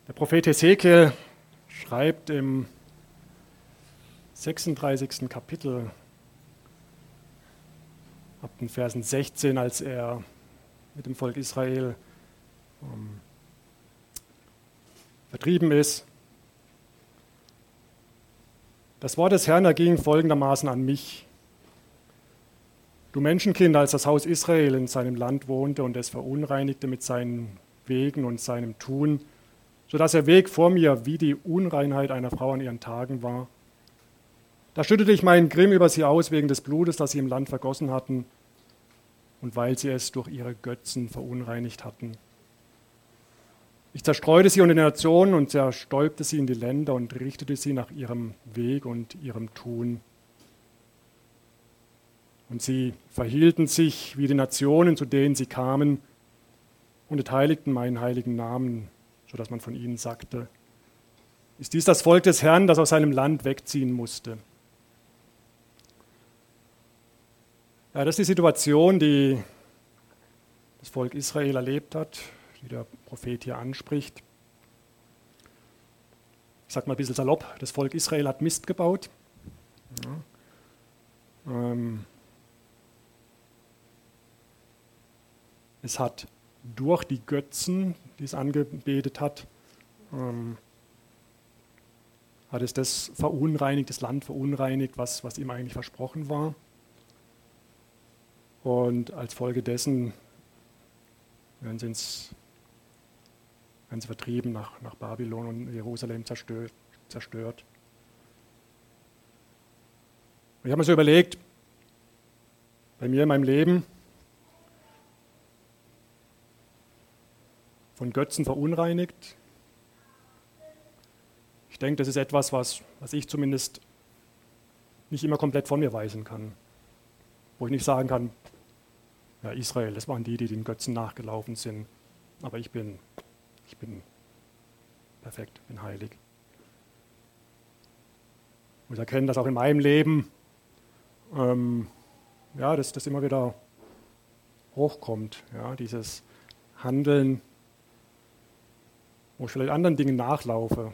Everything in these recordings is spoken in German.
Der Prophet Hesekiel schreibt im 36. Kapitel ab den Versen 16, als er mit dem Volk Israel vertrieben ist. Das Wort des Herrn erging folgendermaßen an mich. Du Menschenkind, als das Haus Israel in seinem Land wohnte und es verunreinigte mit seinen Wegen und seinem Tun, sodass der Weg vor mir wie die Unreinheit einer Frau an ihren Tagen war. Da schüttete ich meinen Grimm über sie aus wegen des Blutes, das sie im Land vergossen hatten und weil sie es durch ihre Götzen verunreinigt hatten. Ich zerstreute sie unter den Nationen und zerstäubte sie in die Länder und richtete sie nach ihrem Weg und ihrem Tun. Und sie verhielten sich wie die Nationen, zu denen sie kamen, und entheiligten meinen heiligen Namen, sodass man von ihnen sagte, ist dies das Volk des Herrn, das aus seinem Land wegziehen musste? Ja, das ist die Situation, die das Volk Israel erlebt hat, die der Prophet hier anspricht. Ich sage mal ein bisschen salopp, das Volk Israel hat Mist gebaut. Ja. Es hat durch die Götzen, die es angebetet hat, hat es das verunreinigt, das Land verunreinigt, was ihm eigentlich versprochen war. Und als Folge dessen werden sie vertrieben nach Babylon und Jerusalem zerstört. Und ich habe mir so überlegt, bei mir in meinem Leben, von Götzen verunreinigt. Ich denke, das ist etwas, was ich zumindest nicht immer komplett von mir weisen kann. Wo ich nicht sagen kann, ja, Israel, das waren die den Götzen nachgelaufen sind. Aber ich bin perfekt, bin heilig. Ich muss erkennen, dass auch in meinem Leben das immer wieder hochkommt. Ja, dieses Handeln, wo ich vielleicht anderen Dingen nachlaufe.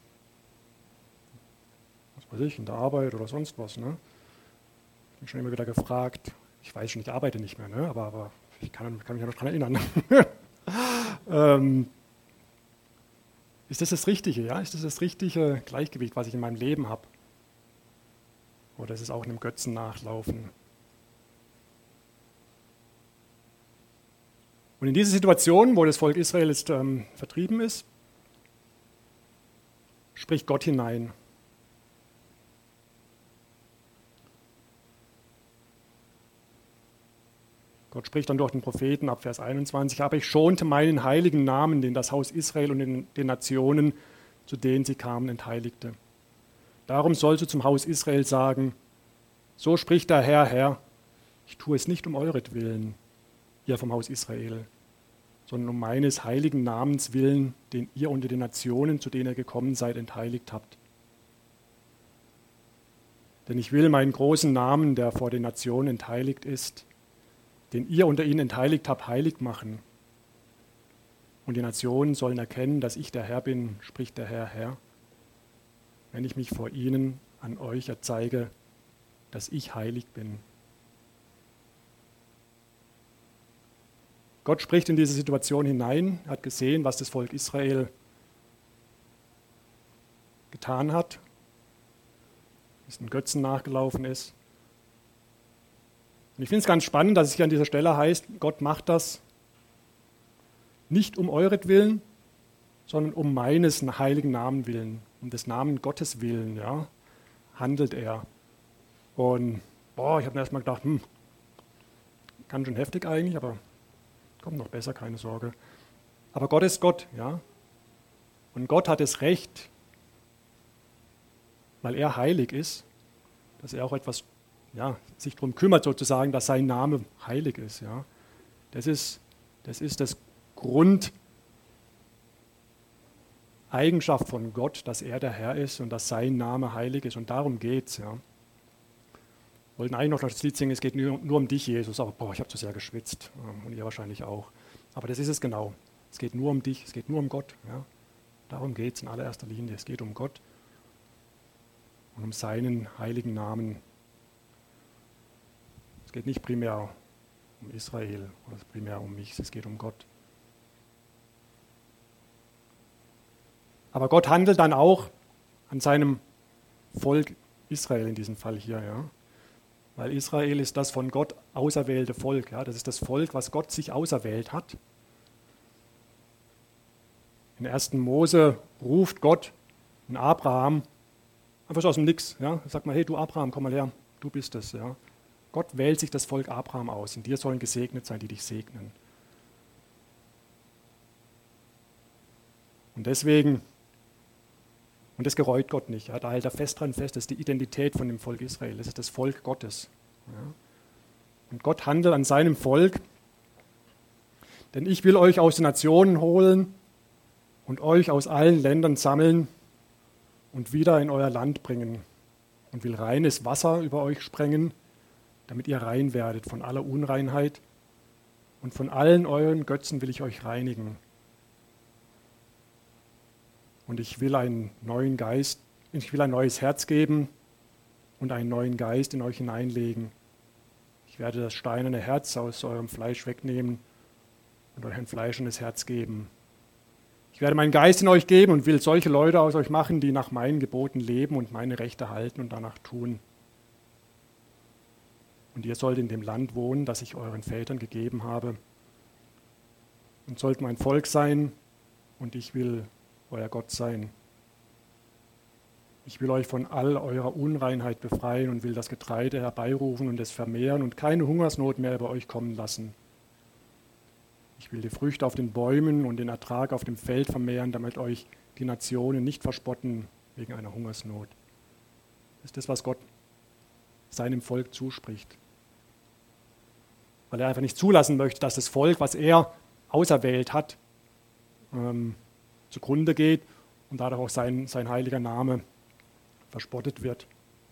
Was weiß ich, in der Arbeit oder sonst was. Ne? Ich bin schon immer wieder gefragt, ich weiß schon, ich arbeite nicht mehr, ne? aber ich kann mich ja noch daran erinnern. Ist das Richtige? Ja? Ist das richtige Gleichgewicht, was ich in meinem Leben habe? Oder ist es auch einem Götzen nachlaufen? Und in dieser Situation, wo das Volk Israel jetzt vertrieben ist, spricht Gott hinein. Gott spricht dann durch den Propheten ab Vers 21, aber ich schonte meinen heiligen Namen, den das Haus Israel und den Nationen, zu denen sie kamen, entheiligte. Darum sollst du zum Haus Israel sagen, so spricht der Herr, ich tue es nicht um euretwillen, ihr vom Haus Israel, sondern um meines heiligen Namens willen, den ihr unter den Nationen, zu denen ihr gekommen seid, entheiligt habt. Denn ich will meinen großen Namen, der vor den Nationen entheiligt ist, den ihr unter ihnen entheiligt habt, heilig machen. Und die Nationen sollen erkennen, dass ich der Herr bin, spricht der Herr, wenn ich mich vor ihnen an euch erzeige, dass ich heilig bin. Gott spricht in diese Situation hinein, hat gesehen, was das Volk Israel getan hat, dass den Götzen nachgelaufen ist. Und ich finde es ganz spannend, dass es hier an dieser Stelle heißt, Gott macht das nicht um euretwillen, sondern um meines heiligen Namen willen, um des Namen Gottes willen, ja, handelt er. Und ich habe mir erstmal gedacht, ganz schön heftig eigentlich, aber kommt noch besser, keine Sorge. Aber Gott ist Gott, ja. Und Gott hat das Recht, weil er heilig ist, dass er auch etwas, sich darum kümmert sozusagen, dass sein Name heilig ist, ja. Das ist das Grundeigenschaft von Gott, dass er der Herr ist und dass sein Name heilig ist. Und darum geht's, ja. Wir wollten eigentlich noch das Lied singen, es geht nur um dich, Jesus, aber ich habe zu sehr geschwitzt und ihr wahrscheinlich auch. Aber das ist es genau. Es geht nur um dich, es geht nur um Gott. Ja. Darum geht es in allererster Linie. Es geht um Gott und um seinen heiligen Namen. Es geht nicht primär um Israel oder primär um mich, es geht um Gott. Aber Gott handelt dann auch an seinem Volk Israel in diesem Fall hier, ja. Weil Israel ist das von Gott auserwählte Volk, ja. Das ist das Volk, was Gott sich auserwählt hat. In 1. Mose ruft Gott in Abraham einfach so aus dem Nix, ja. Sagt mal, hey du Abraham, komm mal her, du bist es, ja. Gott wählt sich das Volk Abraham aus. In dir sollen gesegnet sein, die dich segnen. Und deswegen, und das gereut Gott nicht, ja, da hält er fest dran fest, das ist die Identität von dem Volk Israel, das ist das Volk Gottes. Ja. Und Gott handelt an seinem Volk, denn ich will euch aus den Nationen holen und euch aus allen Ländern sammeln und wieder in euer Land bringen und will reines Wasser über euch sprengen, damit ihr rein werdet von aller Unreinheit und von allen euren Götzen will ich euch reinigen. Und ich will einen neuen Geist, ich will ein neues Herz geben und einen neuen Geist in euch hineinlegen. Ich werde das steinerne Herz aus eurem Fleisch wegnehmen und euch ein fleischendes Herz geben. Ich werde meinen Geist in euch geben und will solche Leute aus euch machen, die nach meinen Geboten leben und meine Rechte halten und danach tun. Und ihr sollt in dem Land wohnen, das ich euren Vätern gegeben habe. Und sollt mein Volk sein, und ich will euer Gott sein. Ich will euch von all eurer Unreinheit befreien und will das Getreide herbeirufen und es vermehren und keine Hungersnot mehr über euch kommen lassen. Ich will die Früchte auf den Bäumen und den Ertrag auf dem Feld vermehren, damit euch die Nationen nicht verspotten wegen einer Hungersnot. Das ist das, was Gott seinem Volk zuspricht. Weil er einfach nicht zulassen möchte, dass das Volk, was er auserwählt hat, zugrunde geht und dadurch auch sein heiliger Name verspottet wird.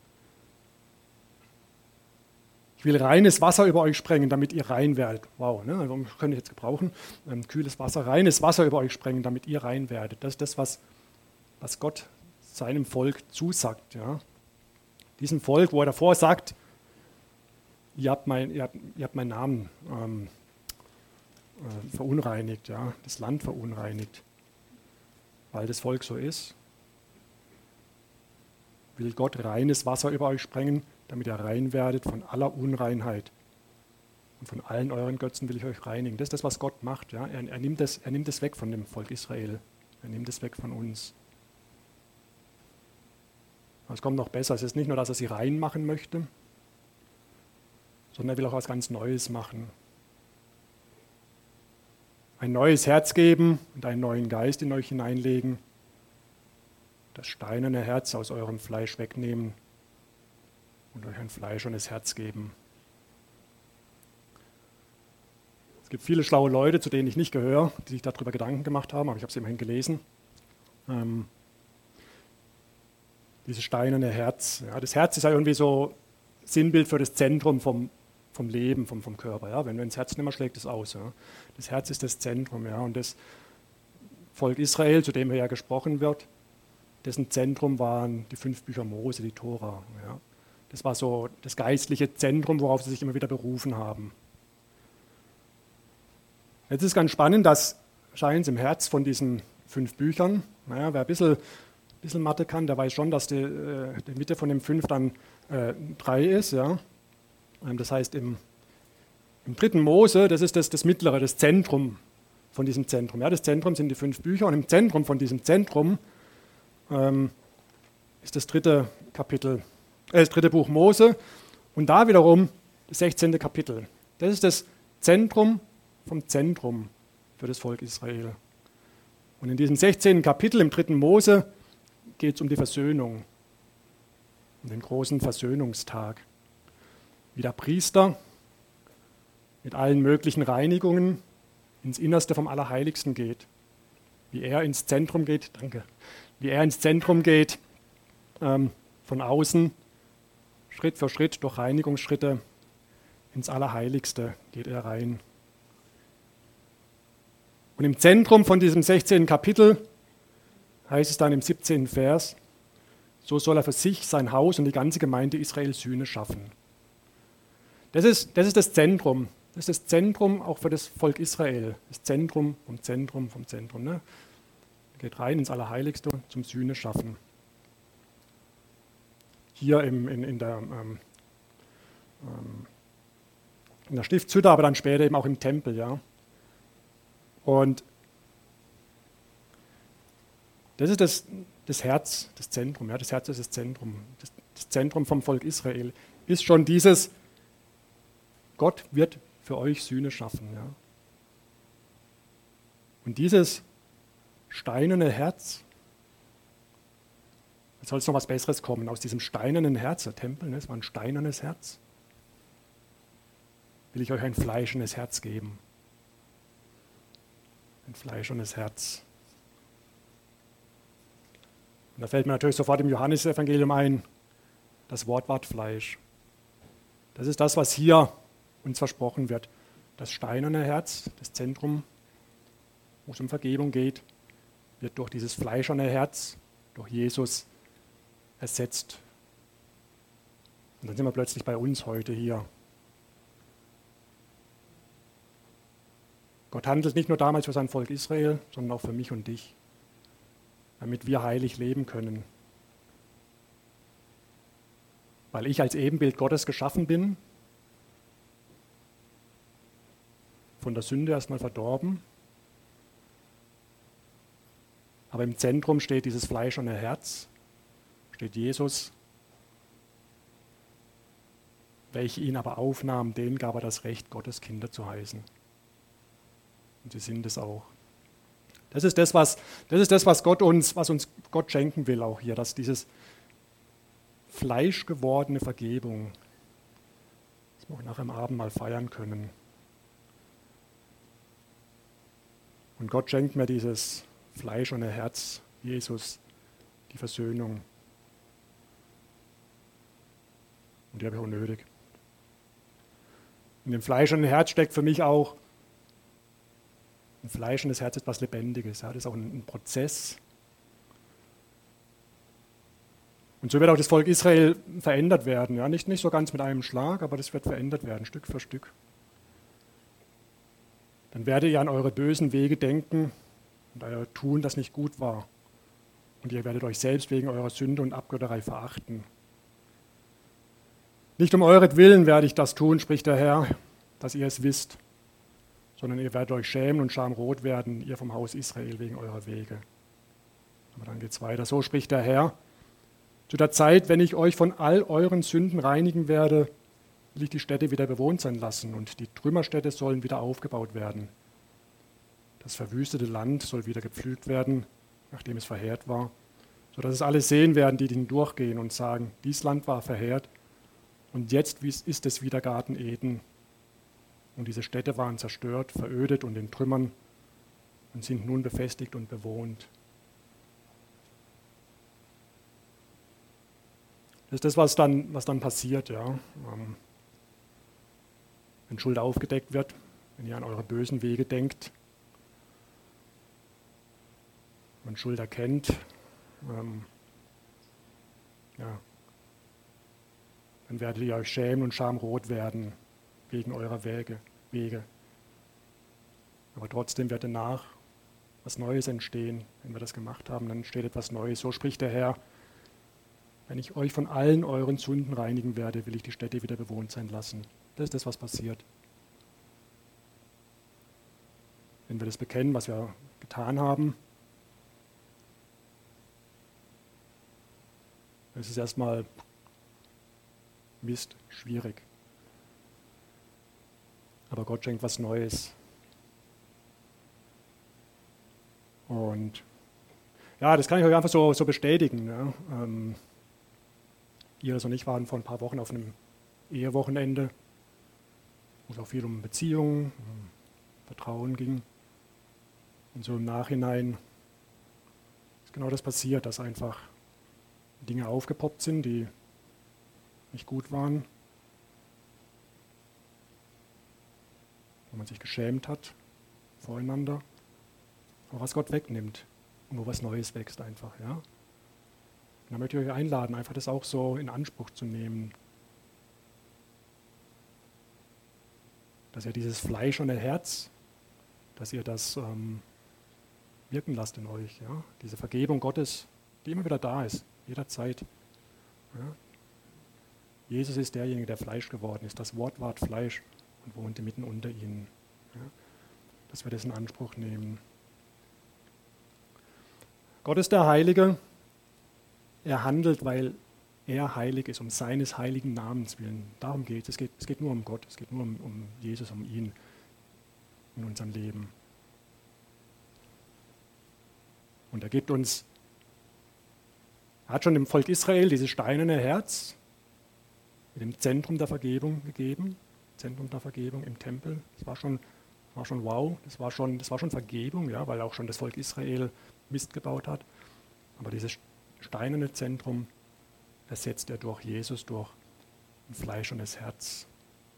Ich will reines Wasser über euch sprengen, damit ihr rein werdet. Wow, ne? Also könnte ich jetzt gebrauchen. Kühles Wasser, reines Wasser über euch sprengen, damit ihr rein werdet. Das ist das, was Gott seinem Volk zusagt. Ja? Diesem Volk, wo er davor sagt, ihr habt meinen Namen verunreinigt, ja? Das Land verunreinigt. Weil das Volk so ist, will Gott reines Wasser über euch sprengen, damit ihr rein werdet von aller Unreinheit. Und von allen euren Götzen will ich euch reinigen. Das ist das, was Gott macht. Ja? Er nimmt es weg von dem Volk Israel. Er nimmt es weg von uns. Aber es kommt noch besser. Es ist nicht nur, dass er sie rein machen möchte, sondern er will auch was ganz Neues machen. Ein neues Herz geben und einen neuen Geist in euch hineinlegen. Das steinerne Herz aus eurem Fleisch wegnehmen und euch ein fleischendes Herz geben. Es gibt viele schlaue Leute, zu denen ich nicht gehöre, die sich darüber Gedanken gemacht haben, aber ich habe es immerhin gelesen. Dieses steinerne Herz. Ja, das Herz ist ja irgendwie so Sinnbild für das Zentrum vom Leben, vom Körper. Ja? Wenn das Herz nicht mehr schlägt, es aus. Ja? Das Herz ist das Zentrum. Ja? Und das Volk Israel, zu dem hier ja gesprochen wird, dessen Zentrum waren die 5 Bücher Mose, die Tora. Ja? Das war so das geistliche Zentrum, worauf sie sich immer wieder berufen haben. Jetzt ist ganz spannend, dass scheint im Herz von diesen 5 Büchern, naja, wer ein bisschen Mathe kann, der weiß schon, dass die Mitte von dem 5 dann 3 ist. Ja? Das heißt, im 3. Mose, das ist das Mittlere, das Zentrum von diesem Zentrum. Ja, das Zentrum sind die 5 Bücher und im Zentrum von diesem Zentrum ist das 3. Buch Mose und da wiederum das 16. Kapitel. Das ist das Zentrum vom Zentrum für das Volk Israel. Und in diesem 16. Kapitel im 3. Mose geht es um die Versöhnung, um den großen Versöhnungstag. Wie der Priester mit allen möglichen Reinigungen ins Innerste vom Allerheiligsten geht. Wie er ins Zentrum geht, von außen, Schritt für Schritt durch Reinigungsschritte ins Allerheiligste geht er rein. Und im Zentrum von diesem 16. Kapitel heißt es dann im 17. Vers, so soll er für sich, sein Haus und die ganze Gemeinde Israel Sühne schaffen. Das ist das Zentrum. Das ist das Zentrum auch für das Volk Israel. Das Zentrum vom Zentrum vom Zentrum. Ne? Geht rein ins Allerheiligste zum Sühne schaffen. Hier in der Stiftshütte, aber dann später eben auch im Tempel. Ja? Und das ist das Herz, das Zentrum. Ja? Das Herz ist das Zentrum. Das Zentrum vom Volk Israel ist schon dieses, Gott wird für euch Sühne schaffen. Ja? Und dieses steinerne Herz, jetzt soll es noch was Besseres kommen, aus diesem steinernen Herz, der Tempel, ne, es war ein steinernes Herz, will ich euch ein fleischernes Herz geben. Ein fleischernes Herz. Und da fällt mir natürlich sofort im Johannesevangelium ein, das Wort ward Fleisch. Das ist das, was hier uns versprochen wird. Das steinerne Herz, das Zentrum, wo es um Vergebung geht, wird durch dieses fleischerne Herz, durch Jesus ersetzt. Und dann sind wir plötzlich bei uns heute hier. Gott handelt nicht nur damals für sein Volk Israel, sondern auch für mich und dich, damit wir heilig leben können. Weil ich als Ebenbild Gottes geschaffen bin, von der Sünde erstmal verdorben, aber im Zentrum steht dieses fleischerne Herz, steht Jesus, welche ihn aber aufnahmen, denen gab er das Recht, Gottes Kinder zu heißen. Und sie sind es auch. Das ist das, was Gott uns Gott schenken will auch hier, dass dieses fleischgewordene Vergebung, das wir auch nach dem Abendmahl feiern können. Und Gott schenkt mir dieses fleischerne Herz, Jesus, die Versöhnung. Und die habe ich auch nötig. In dem fleischernen Herz steckt für mich auch ein fleischendes Herz, etwas Lebendiges. Ja, das ist auch ein Prozess. Und so wird auch das Volk Israel verändert werden. Ja, nicht so ganz mit einem Schlag, aber das wird verändert werden, Stück für Stück. Dann werdet ihr an eure bösen Wege denken und euer Tun, das nicht gut war. Und ihr werdet euch selbst wegen eurer Sünde und Abgötterei verachten. Nicht um euretwillen werde ich das tun, spricht der Herr, dass ihr es wisst, sondern ihr werdet euch schämen und schamrot werden, ihr vom Haus Israel, wegen eurer Wege. Aber dann geht es weiter. So spricht der Herr. Zu der Zeit, wenn ich euch von all euren Sünden reinigen werde, will ich die Städte wieder bewohnt sein lassen und die Trümmerstädte sollen wieder aufgebaut werden. Das verwüstete Land soll wieder gepflügt werden, nachdem es verheert war, sodass es alle sehen werden, die hindurchgehen und sagen, dies Land war verheert und jetzt ist es wieder Garten Eden. Und diese Städte waren zerstört, verödet und in Trümmern und sind nun befestigt und bewohnt. Das ist das, was dann passiert, ja. Wenn Schuld aufgedeckt wird, wenn ihr an eure bösen Wege denkt, wenn Schuld erkennt, dann werdet ihr euch schämen und schamrot werden wegen eurer Wege. Aber trotzdem wird danach was Neues entstehen, wenn wir das gemacht haben, dann entsteht etwas Neues. So spricht der Herr, wenn ich euch von allen euren Sünden reinigen werde, will ich die Städte wieder bewohnt sein lassen. Das ist das, was passiert. Wenn wir das bekennen, was wir getan haben, dann ist es erstmal Mist, schwierig. Aber Gott schenkt was Neues. Und ja, das kann ich euch einfach so bestätigen. Ja. Iris und ich waren vor ein paar Wochen auf einem Ehewochenende, wo es auch viel um Beziehungen, um Vertrauen ging. Und so im Nachhinein ist genau das passiert, dass einfach Dinge aufgepoppt sind, die nicht gut waren, wo man sich geschämt hat voreinander, aber was Gott wegnimmt. und wo was Neues wächst einfach. Ja? Und da möchte ich euch einladen, einfach das auch so in Anspruch zu nehmen. Dass ihr dieses Fleisch und Herz, dass ihr das wirken lasst in euch. Ja? Diese Vergebung Gottes, die immer wieder da ist, jederzeit. Ja? Jesus ist derjenige, der Fleisch geworden ist. Das Wort ward Fleisch und wohnte mitten unter ihnen. Ja? Dass wir das in Anspruch nehmen. Gott ist der Heilige. Er handelt, weil er heilig ist, um seines heiligen Namens willen. Darum geht es. Es geht nur um Gott. Es geht nur um Jesus, um ihn in unserem Leben. Und er gibt uns, er hat schon dem Volk Israel dieses steinerne Herz mit dem Zentrum der Vergebung gegeben, Zentrum der Vergebung im Tempel. Das war schon wow, das war schon Vergebung, ja, weil auch schon das Volk Israel Mist gebaut hat. Aber dieses steinerne Zentrum ersetzt er durch Jesus, durch ein Fleisch und das Herz.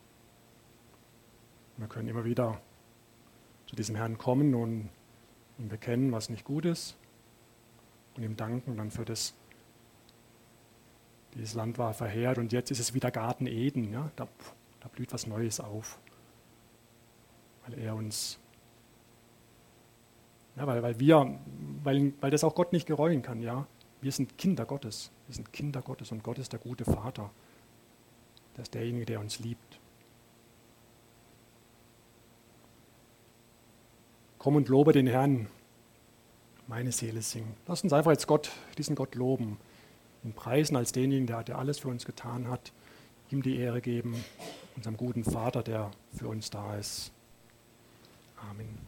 Wir können immer wieder zu diesem Herrn kommen und ihm bekennen, was nicht gut ist und ihm danken dann für das. Dieses Land war verheert und jetzt ist es wieder Garten Eden. Ja? Da blüht was Neues auf, weil er uns, ja, weil das auch Gott nicht gereuen kann. Ja? Wir sind Kinder Gottes. Wir sind Kinder Gottes und Gott ist der gute Vater. Der ist derjenige, der uns liebt. Komm und lobe den Herrn. Meine Seele singt. Lass uns einfach jetzt diesen Gott loben. Ihn preisen als denjenigen, der alles für uns getan hat. Ihm die Ehre geben. Unserem guten Vater, der für uns da ist. Amen.